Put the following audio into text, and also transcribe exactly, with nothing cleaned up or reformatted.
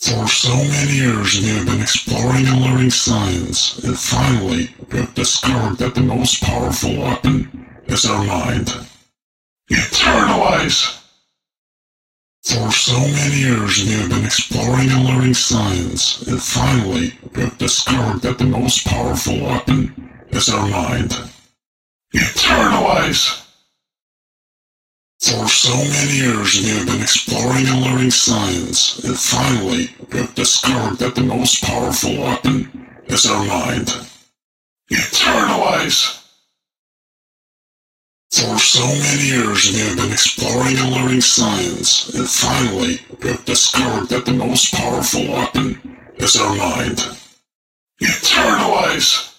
For so many years we have been exploring and learning science, and finally we have discovered that the most powerful weapon is our mind. Eternalize! For so many years we have been exploring and learning science, and finally we have discovered that the most powerful weapon is our mind. Eternalize! For so many years we have been exploring and learning science, and finally we have discovered that the most powerful weapon is our mind. Eternalize! For so many years we have been exploring and learning science, and finally we have discovered that the most powerful weapon is our mind. Eternalize!